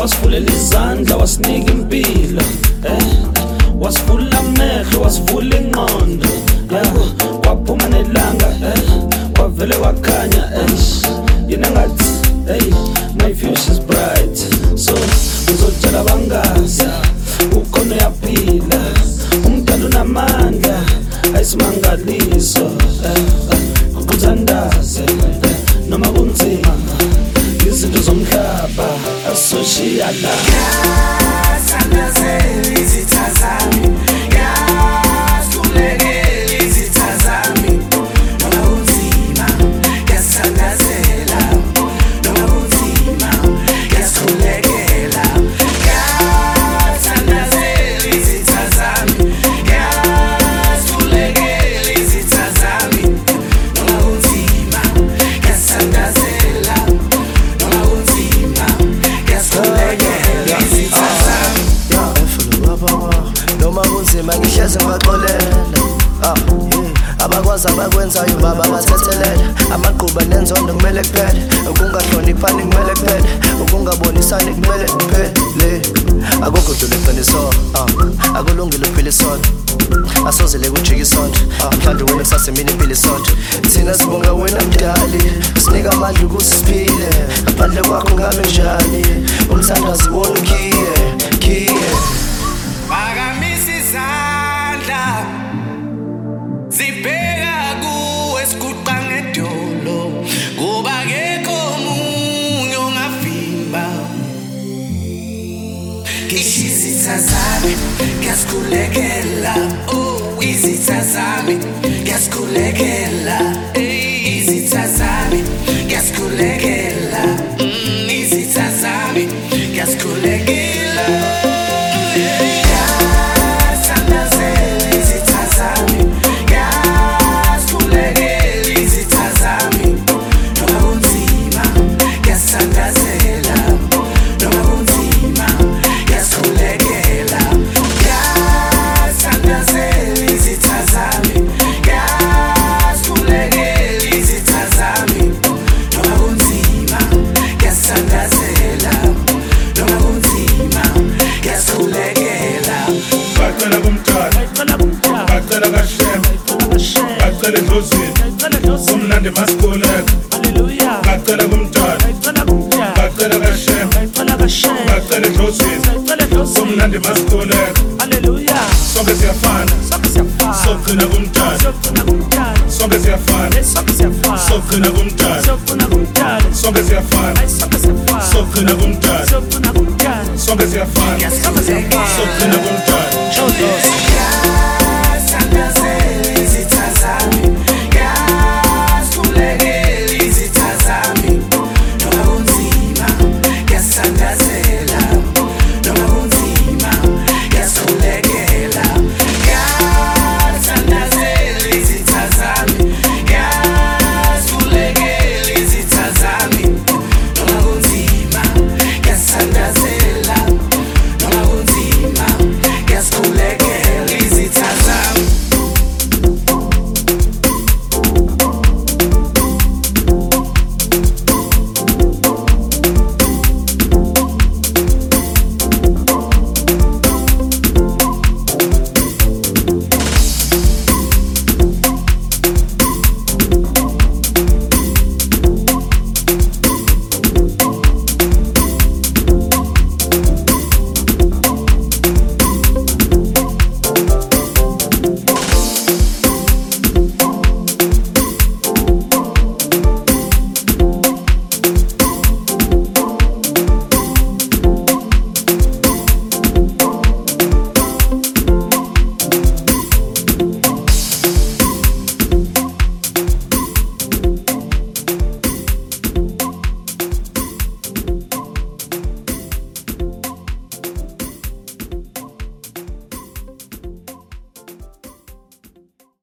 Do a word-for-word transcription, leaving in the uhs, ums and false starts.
wasivulela izandla wasinika impilo eh wasivula amehlo wasivula ingqondo yabo waphuma nelanga eh wavele wakhanya eh yena ngathi hey my future is bright so ngizotshela bangazi ukhona yaphila umntana unamandla ayisimangaliso ukuthandaze noma kunzima izinto zomhlaba asoshiya la yasandazela izitha zami yasulekela izitha zami noma kunzima yasandazela noma kunzima yasulekela yasandazela izitha zami yasulekela izitha zami noma kunzima yasandazela noma kunzima yasulekela izitha zami noma kunzima ngihleze ngibaxolela ah abakwazi abakwenzayo baba bathethelela amaqhuba nenzondo kumele kuphele ukungahloniphani kumele kuphele ukungabonisani kumele kuphele akukho dole qiniso ah akulungile ukuphila isonto asozele kujika isonto mhlawumbe wena kusasemini iphila isonto thina sibonga wena mdali sinika amandla ukuthi siphile ngaphandle kwakho ngabe njani umthandazi wona ukhiye khiye Pakamisa izandla zibheka kuwe siguqa ngedolo ngoba akekho omunye ongavimba ngisho izitha zami ngiyasikhulekela oh izitha zami ngiyasikhulekela izitha zami ngiyasikhulekela izitha zami ngiyasikhulekela Umnandi maskolek Hallelujah Bacela kumntwana Bacela kaShem Bacela Joseph Umnandi maskolek Hallelujah Sonke siyafana Sokugcina kumntwana Sonke siyafana Sokugcina kumntwana Sonke siyafana Sokugcina kumntwana Sonke siyafana Sokugcina kumntwana